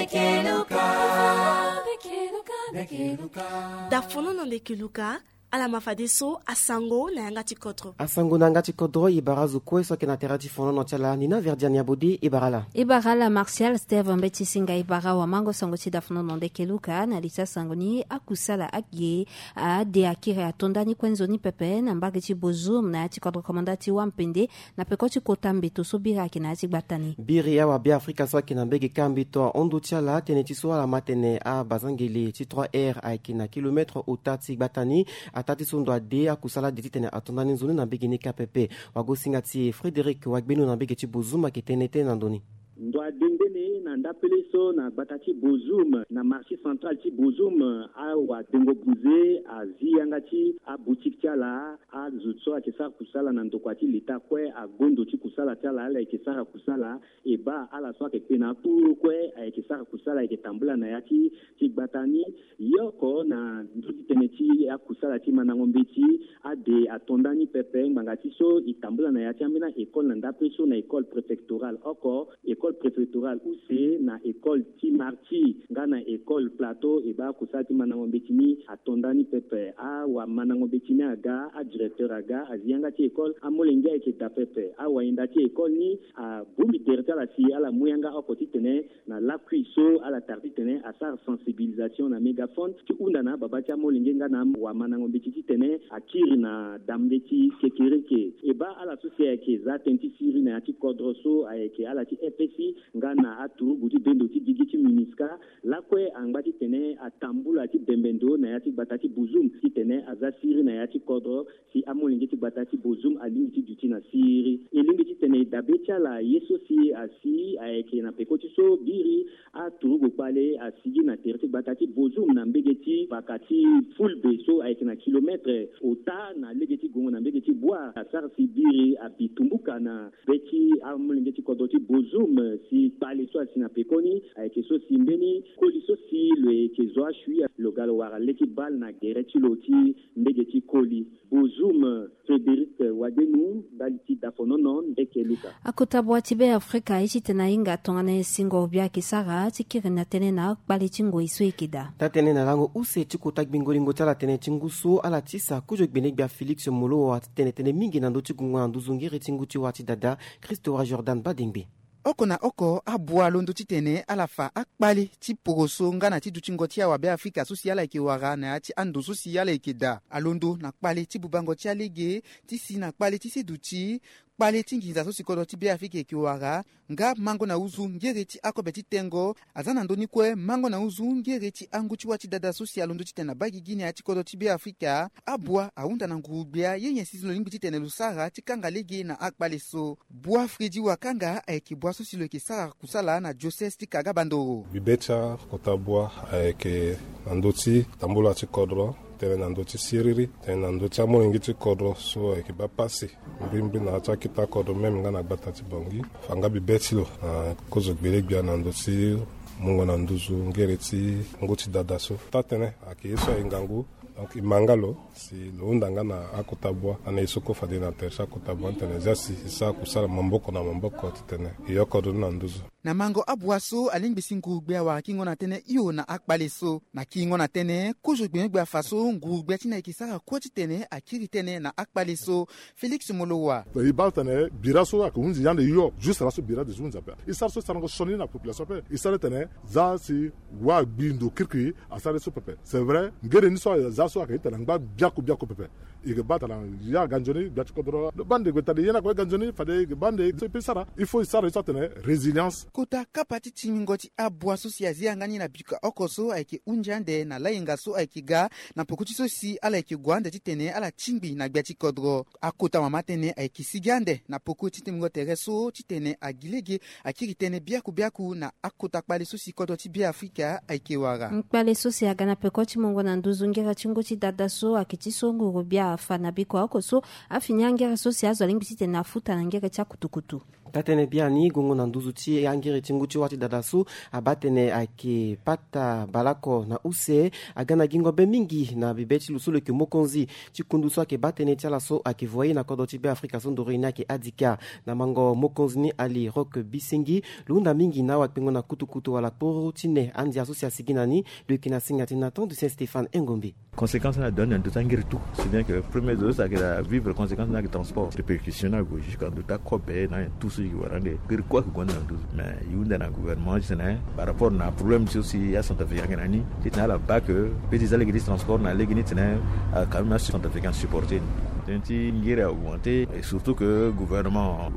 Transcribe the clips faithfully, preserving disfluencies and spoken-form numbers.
dafono na ndekeluka ala mafadiso asango na yanga tikotro asango na yanga tikotro ibarazu kweso ke na terati fono no chala nina verdiania bodi ibarala ibarala Martial Steve mbeti singa ibara wa mango sango ti dafono na ndekeluka na lisa sangoni akusala akye a de akire atondani kwenzoni pepe na mbage ti bozum na tikotro komandati wampende na pekoti kotambe to sobira ke na tikbatani biri ya wa bi afrika so ke na mbege kambito ondo chala teneti so ala matene a bazangeli ti trois r a kina kilometre utati batani atati sondo ade akusala de titene atondani nzoni na mbege ne kapepe wagosinga ti Frédéric wagbenu na mbege ti bozuma ke tenete na ndoni ndo adengene na ndapele so na batati bozum na marché central ti bozum a wa dengo buze a ziyanga ti a boutique ti ala a zutso a kesara kusala na ndoko ti leta kue a gondo ti kusala ti ala ala e kesara kusala e ba ala so ayeke pe na puru kue ayeke sara kusala ayeke tambula na ya ti ti gbatani yoko na ndö titene ti akusala ti manangombe ti ade atondani pepe ngbanga ti so e tambula na ya ti ambeni na école na ndapele so na école préfectorale oko école préfectorale ou c'est na école ti marti nga na école plateau e ba kusala ti manangombe ti ni atondani pepe a wa manangombe ti ni aga a directeur aga azianga ti école amolenge ayeke da pepe a wahinda ti école ni a bumi tere ti ala si ala mu yanga oko ti tene na l'appui so ala tar ti tene asara sensibilisation na mégaphone ti hunda na baba ti amolenge nga na wa manangombe ti ti tene akiri na dambe ti kekereke e ba ala so si ayeke za tënë ti siri na ya ti kodro so ayeke ala ti F S I nga na aturugu ti bendo ti digi ti miniska lakue angba ti tene atambula ti bembendo na ya ti gbata ti bozum ti tene aza siri na ya ti kodro si amolenge ti gbata ti bozum alingi ti duti na siri e lingi ti tene dabe ti ala ye so si asi ayeke na peko ti so biri aturugu kpale asigi na tere ti gbata ti bozum na mbege ti baka ti fulbe so ayeke na kilometre ota na lege ti gongo na mbege ti bwa asara si biri abitumbuka na be ti amolenge ti kodro ti bozum si pale so asina pekoni ayeke so si mbeni koli so si lo yeke zo ashui lo ga lo wara leki bal na gere ti lo ti mbege ti koli bozum Frédéric Wadenu dali ti dafono non ndeke luka akota bua ti be afrika e ti tene hinga tongana e singo bia yeke sara ti kiri na tënë na akpale ti ngoi so yeke da ta tënë na lango use ti kota gbingolingo ti ala tënë ti ngu so ala ti sa kuzo gbene gbia Félix Molo wa ti tene tënë mingi na ndö ti gungo na nduzu ngiri ti ngu ti wa ti dada Christopher Jordan Badengbe oko na oko abua londo ti tene ala fa akpale ti poroso nga na ti duti ngo ti awa be afrika so si ala yeke wara na ya ti ando so si ala yeke da alondo na kpale ti bubango ti alege ti si na kpale ti sedu ti kpale ti nginza so si kodro ti be afrika yeke wara nga mango na uzu ngere ti akobe ti tengo aza na ndöni kue mango na uzu ngere ti angu ti wati dada so si alondo ti tene na bagi gi na ya ti kodro ti be afrika abua ahunda na nguru gbia ye nyen sisi lo lingbi ti tene lo sara ti kanga lege na akpale so bua fredi wakanga ayeke bua so si lo yeke sara kusala na diocese ti kaga bandoro bibetia kota bua ayeke na ndö ti tambula ti kodro tene na ndö ti siriri tene na ndö ti amolenge ti kodro so ayeke ba pasi mbrimbi na ti akita kodro meme nga na gbata ti bongi fanga bibe ti lo na kozo gbele gbia na ndö ti mungo na nduzu ngere ti ngu ti dada so ta tene ayeke ye so ahinga ngu donc imanga lo si lo hunda nga na akota bua ana e soko fade na tere ti akota bua tene za si e sara kusala mamboko na mamboko ti tene e yo kodro ni na nduzu na mango abua so alingbi si nguru gbia wara ki ngo na tënë hio na akpale so na ki ngo na tënë kuzo gbene gbia fa so nguru gbia ti na yeke sara kuâ ti tene akiri tënë na akpale so Félix Molowa i ba tene bira so ayeke hunzi yande yo juste la so bira de hunzi ape i sara so sarango soni na population ape i sara tene za si wa gbi ndo kiriki asara so pepe c'est vrai ngere ni so za so ayeke tene ngba biako biako pepe i yeke ba tene ya ganjoni gbia ti kodro bande yeke tene ye na kue ganjoni fade yeke bande so pe sara il faut i sara so tene résilience kota kapa ti timingo ti abua so si azianga ni na bika oko so ayeke hunzi ande na lahinga so ayeke ga na poko ti so si ala yeke gue ande ti tene ala tingbi na gbia ti kodro akota mama tënë ayeke sigi ande na poko ti timingo tere so ti tene agi lege akiri tënë biaku biaku na akota kpale so si kodro ti be afrika ayeke wara nkpale so si aga na peko ti mongo na nduzu ngere ti ngu ti dada so ayeke ti so nguru bia afa na biko oko so afini angere so si azo alingbi ti tene afuta na ngere ti akutukutu tatene biani gongo na nduzu ti angiri tinguti wati dadasu abatene ake pata balako na use agana gingo be mingi na bibeti lusulu ke mokonzi chikundu so ake batene tiala so ake voye na kodo ti be Afrika sondorina ke adika na mango mokonzi ni ali rock bisengi lunda mingi na wakpengo na kutukutu wala poro tine andi asocia siginani le kina singati Nathan de Saint-Stéphane Engombe. Conséquence na donne de tangir tout c'est bien que premier chose c'est que vivre conséquence na transport répercussionnaire go jusqu'à de ta copé na tout ce qui va rendre que quoi que gonda mais yunda na gouvernement c'est par rapport na problème aussi à Santa Fe ngani c'est là bas que petits allégris transport na légini tene quand même Santa Fe supporter Tenti ngiri a augmenté et surtout que le gouvernement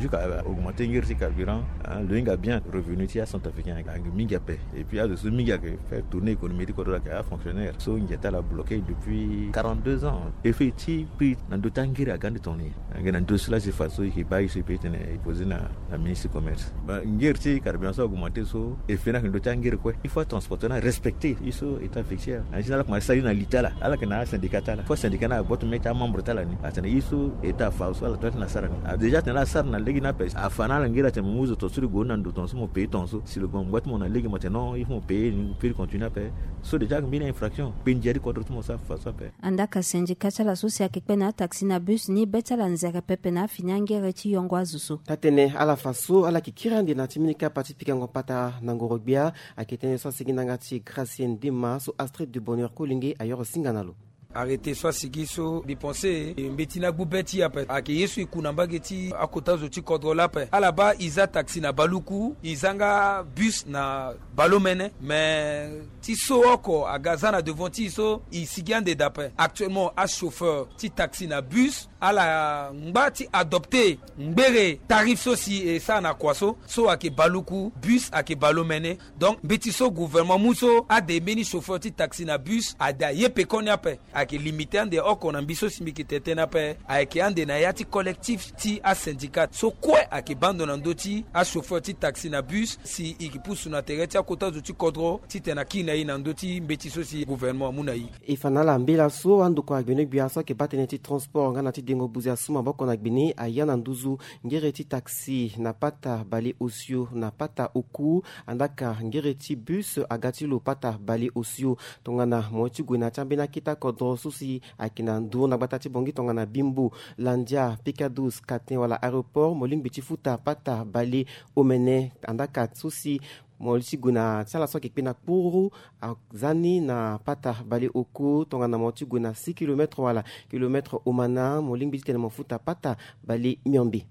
a augmenté ngiri carburant, le a bien revenu à Centrafricain avec Mingapé et puis à ce Minga qui fait tourner l'économie du côté de fonctionnaire. So Ngata l'a bloqué depuis quarante-deux ans. Effectivement, puis dans d'autres ngiri a gagné tourner. Dans tout cela c'est facile qui baille ce pays et poser na la ministre du commerce. Ngiri carburant a augmenté so et finalement d'autres ngiri quoi. Il faut transporter respecter iso état fixé. En général comme ça na l'Italie, ala que na syndicat là. Faut syndicat na boîte mettre membre là. Atana isu eta falso ala tata na sarani déjà tena sarna legi na pesa afana la ngira temu muzo to suri gona ndo tonso mo payer tonso si le bon boîte mon na legi maintenant il faut payer ni pour continuer à payer so déjà mbina infraction penjari contre tout mo sa falso payer andaka syndicat la socia kepena taxi na bus ni betala nzera pepena finyange reti yongwa zusu tatene ala faso ala kikirande na timinika patipika ngopata na ngorogbia aketene so siginanga ti Gracien Dima so Astrid du Bonheur Kolinge ailleurs singanalo. Arrêtez soit sigiso dépensé mbetina bubeti après ake yesu ikunamba geti akota zo ti contrôle après à là-bas isa taxi na baluku izanga bus na balomene mais ti so oko agazana devant ti so isigande d'après actuellement à chauffeur ti taxi na bus à la ngba ti adopté ngbere tarif so si et ça na kwaso so ake baluku bus ake balomene donc beti so gouvernement muso a des mini chauffeurs ti taxi na bus a da yepe koni après qui limité en dehors qu'on ambition simiki tetena pe avec un de nayati collectif ti a syndicat so quoi a qui bandona ndoti a chauffeur ti taxi na bus si il pousse na terre a kota ti kodro ti tena kina ina ndoti mbeti so si gouvernement munai e fanala mbela so andu kwa gbene bia so ke batene ti transport ngana ti dengo buzi asuma bako na gbene ayana nduzu ngere ti taxi na pata bali osio na pata oku andaka ngere ti bus agati lo pata bali osio tongana mochi gwena chambena kita kodro susi akina ndu na batati bongi tonga na bimbu landia pikadus katen wala aéroport moling biti futa pata bali omene andaka susi molisi guna sala so kipina puru zani na pata bali oku tonga na moti guna six kilomètres wala kilomètres omana moling biti tena mafuta pata bali miombi.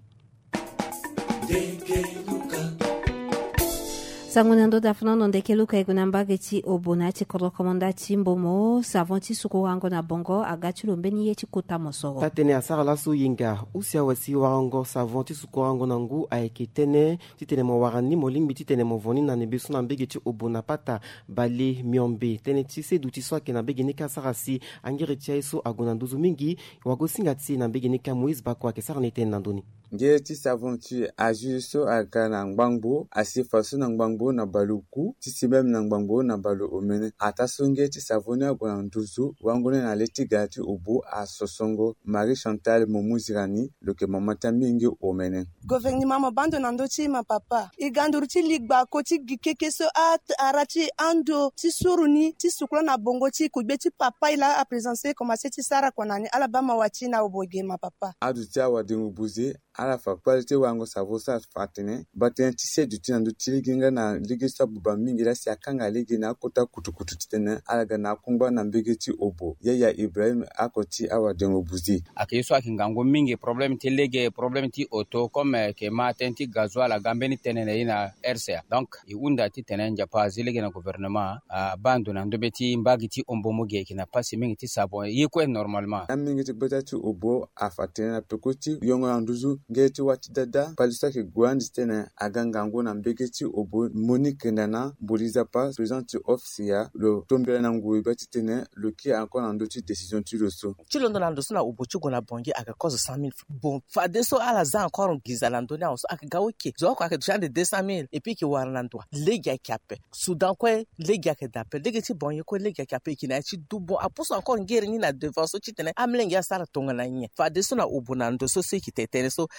Sangunando da fanono ndeke luka egunamba geti obonati koro komandati mbomo savonti suko wango na bongo agati lombeni yeti kota mosoro tatene asara la suyinga usia wasi wango savonti suko wango nangu aiketene titene mo warani molimbi titene mo voni na nebesu na mbegeti obona pata bale miombe tene tise duti so ke na begeni ka sarasi angire tiaiso agona nduzu mingi wagosinga tsi na begeni ka Moïse bakwa ke sarnete nandoni ngeti savonti ajuso akana ngbangbo asifaso na ngbangbo na baluku tisibem na ngbangbo na balu omene atasonge ti savoni agona nduzu wangone na letigati obo asosongo Marie Chantal Momuzirani loke mamata mingi omene gouvernement mabando nando ti ma papa iganduru ti ligba ko ti gikekeso at arati ando ti suruni ti sukula na bongo ti kugbe ti papa ila a présenter commencer ti sara konani alabama wati na oboge ma papa adu ti awade ngubuze ala fa qualité wango savosa fatene baten ti se du ti nando ti liginga na ligi sabuba mingi la siakanga ligi na kota kutukutu titene ala gana kungba na mbege ti obo yaya Ibrahim akoti awade ngubuze akiso akingango mingi problème ti lege problème ti auto comme que matin ti gasoil gambeni tenene ina R C A donc i unda ti tenen japa zilege na gouvernement a bando na ndobe ti mbagi ti ombomo ge kina pasi mingi ti sabon yiko normalement mingi ti beta ti obo a fatene na pekoti yongo anduzu ngeti wati dada palisa ke gwandi tene agangango na mbege ti obo Monique Ndana boliza pa président ti officia le tombela na ngui beti tene le ki encore na ndoti décision ti loso ti londo na ndoso na obo ti gona bongi aga cause cent mille bon fa deso ala za encore giza landoni aso akagawoke zo ko akadjande deux cent mille et puis ki warlandwa legia kape soudan ko legia ke dape legi ti bonye ko legia kape ki na ti dubo apuso encore ngere ni na devant so ti tene amlengi asara tonga na nye fa deso na obo na ndoso se ki tetene so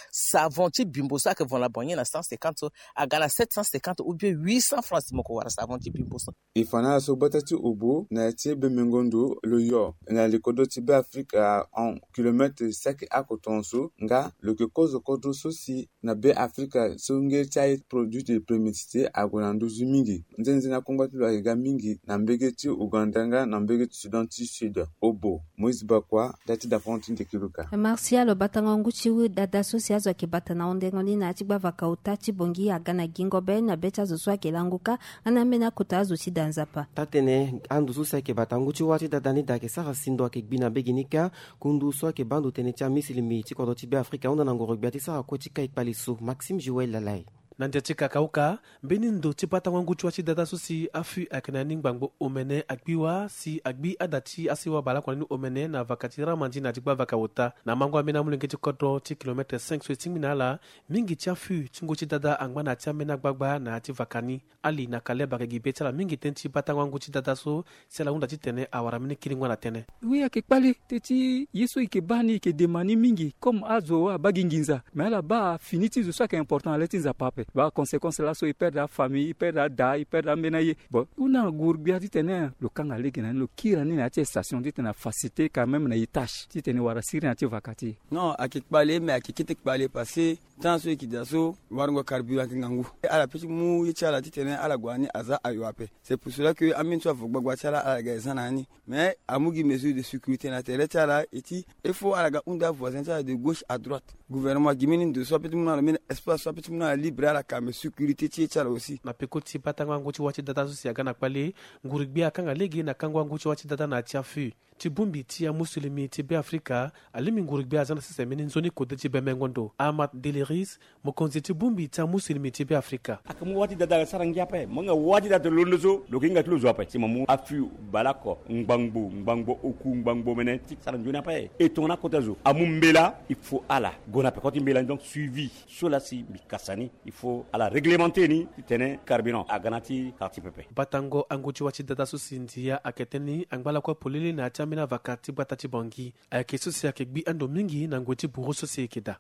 savon ti bimbo so ake von la bonye na cent cinquante aga na sept cent cinquante ou bien huit cents francs moko wara savon ti bimbo so ifana so batati obo na ti bemengondo lo yo na le kodo ti be Afrika en kilomètre sec a kotonso nga le que cause kodo so si na be Afrika so nge chai produit de primicité agonando zumingi nzenze na kombati lo ga mingi na mbegeti ugandanga na mbegeti sudan ti sud obo Moïse Bakwa dati da fontin de kiluka Martial batanga nguchi dada sociazo ke batana ondengoni na tigba vakauta tibongi agana gingo ben na beta zo swa ke languka ana mena kutazo si danzapa tatene andu susa ke batanguchi wati dadani da ke sara sindo ke gbina beginika kundu so ke bandu tene cha misilimi ti kodo ti be Afrika onda nango rugby ti sara ko ti kai paliso Maxime Joël Lalai nandiatika kauka mbeni ndo tipata wangu chwa chidada susi afu akanani ngbango omene agbiwa si agbi adati asiwa bala kwa ni omene na vakatira manji na jigba vakawota na mango amena mulenge chikodo ti kilometre cinq so tinginala mingi chafu chungo chidada angba na chamena gbagba na ti vakani ali na kaleba ke gibetala mingi tenti pata wangu chidada so sela unda titene awara mini kilingwa na tene oui akekpale teti yeso ikebani ke demani mingi comme azo abaginginza mais là bas finiti zo ça qui est important letinza pape ba conséquence là so il perd la famille il perd la da il perd la menaye bon una gourbia titene le kanga legi na lo kirani na ti station titena facilité quand même na itache titene wara siri na ti vakati non akekpale mais akekite kpale passé tant so kidaso warngo carburant ngangu ala petit mu yichala titene ala gwani aza ayoape c'est pour cela que amin so fogbagwa chala ala gazanani mais amugi mesures de sécurité na tele chala eti il faut ala ga unda voisin chala de gauche à droite gouvernement gimini de so petit mu na men espace so petit mu na libre ala ka mais sécurité ti chala aussi na pekoti patanga nguchi wachi data so siaga na kwale ngurigbi akanga legi na kangwa nguchi wachi data na tiafu tibumbi tia musulimi tibe Afrika alimi ngurigbi azana sise meni nzoni kode tibe mengondo Ahmad Deliris mokonzi tibumbi tia musulimi tibe Afrika akamu wati dada sarangia pe monga wati dada londozo lokinga tulo pe simamu afu balako ngbangbo ngbangbo oku ngbangbo menen tik saranjona pe et tona kotazo amumbela il faut ala gona pe quand mbela donc suivi cela si bikasani il faut ala réglementer ni tene carburant aganati karti pepe batango anguchi wachi dada so sindia aketeni angbala kwa polili na chamina vakati batati bongi akeso sia kegbi ando mingi na ngoti buru so sekeda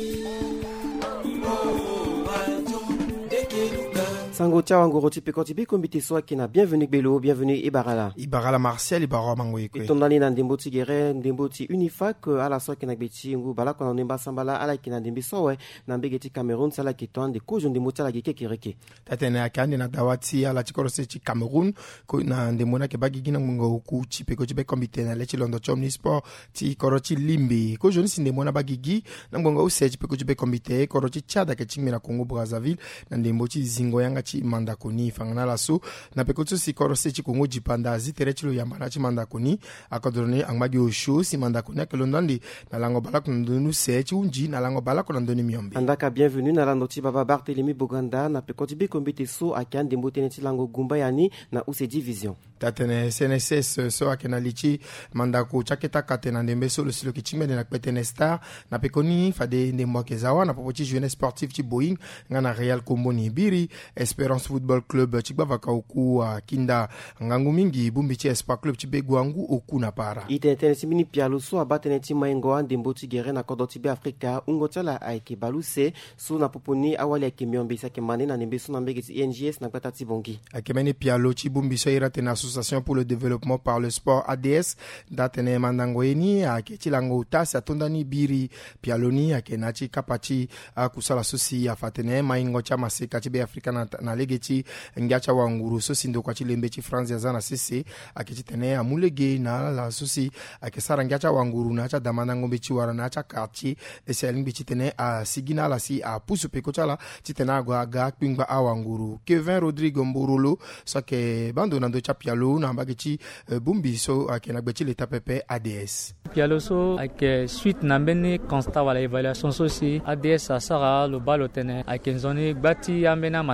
Sango Tcha Wangoro Tipeko Tibi Kombite Soa Kina, bienvenue Belo, bienvenue Ibarala. Ibarala Martial, Ibarala Mangoyekwe. Tondani na Ndembo Tigere, Ndembo Ti Unifac, ala Soa Kina Beti Ngu Bala Kona Nemba Sambala, ala Kina Ndembe Sowe, Nambegeti Cameroun, Sala Keton, de Kojo Ndembo Tala Geke Kireke. Tatene Akande na Dawati, ala Chikoro Sechi Cameroun, na Ndemona Kebagi Gina Mungo Ku, Tipeko Tibe Kombite, na Lechi Londo Chomni Sport, Ti Korochi Limbi, Kojo Nisi Ndemona Bagigi, Nangonga Use, Tipeko Tibe Kombite, Korochi Tchada Kechimi na Congo Brazzaville, na Ndembo Ti Zingo Yanga Chi Mandakoni, Fangana Lasso, na Pekoto si Korose Chi Congo Jipanda, Ziterechilo Yambana Chi Mandakoni, Akodone Angmagi Osho, si Mandakoni, Kelondandi, na Lango Balak Nandonu Sechi Unji, na Lango Balak Nandoni Miombe. Andaka bienvenue na Landoti Baba Barthélémy Boganda, na Pekoti Be Kombite So, Akan Dembo Teneti Lango Gumbayani, na Use Division. Tatene S N S S so akena lichi mandako chaketa katena ndembe solo silo kichime de na petene star na pekoni fade ndembo kezawa na popoti jeunesse sportif chi Boeing ngana Real Komboni Biri Espérance Football Club chikba vakauku kinda ngangu mingi bumbi chi Espoir Club chi begwangu oku na para ite tenesi mini pialo so abatene ti maengo ndembo ti gere na kodoti be Afrika ungotala aike baluse so na poponi awali ake miombe sake mane na ndembe so na mbege ti N G S na patati bongi akemeni pialo chi bumbi so irate na Association pour le développement par le sport A D S datene mandangoeni aketi lango utasi atondani biri pialoni akenachi kapachi kusala sosi afatene maingo cha maseka chi be Afrika na, na legeti ngacha wanguru sosi ndo kwa chilembe chi France ya zana sisi aketi tene amulege na la sosi akesara ngacha wanguru na cha damana ngombe chi wara na cha kachi eselimbi chi tene a sigina la si a pusu peko chala chi tena agwa aga pingba awanguru Kevin Rodrigo Mburulo so ke bando na ndo cha pialo na mbageti uh, bumbi so akena gbechi leta pepe A D S pialo so ak suite na mbeni constat wala évaluation so si A D S asara lo balotene akenzoni gbati ambena maseka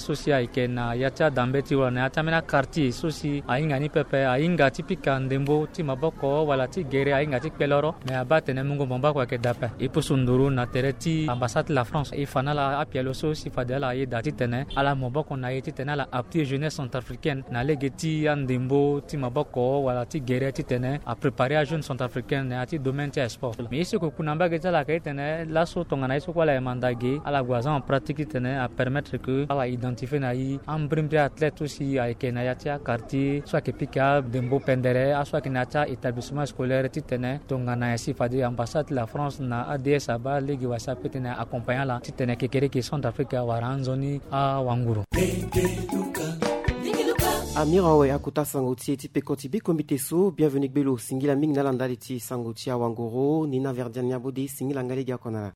sosi aike na yacha dambe ti wala na yacha mena quartier sosi ainga ni pepe ainga ti pika ndembo ti maboko wala ti gere ainga ti peloro me abate ne mungo bomba kwa ke dape ipo sunduru na tereti ambassade la France e fanala apielo sosi fadela ye dati tene ala maboko na ye ti tene ala apti jeunesse centrafricaine na legeti andembo ti maboko wala ti gere ti tene a préparer a jeune centrafricaine na ti domaine ti sport mais ici ko kunamba ke tala ke tene la so tonga na iso kwa la mandage ala gwaza en pratique tene a permettre que ala identifier na yi ambrimbre athlète aussi a ke na yatia quartier soit que pika dembo pendere a soit que na ta établissement scolaire ti tene tonga na ici fadi ambassade la France na A D S aba legi wasa petene accompagnant la ti tene ke kere ke Centrafrique waranzoni a wanguru amirawe akuta sangoti ti pekoti bi komite so bienvenue belo singila ming nalanda ti sangoti a wangoro nina verdiania bodi singila ngali ga konala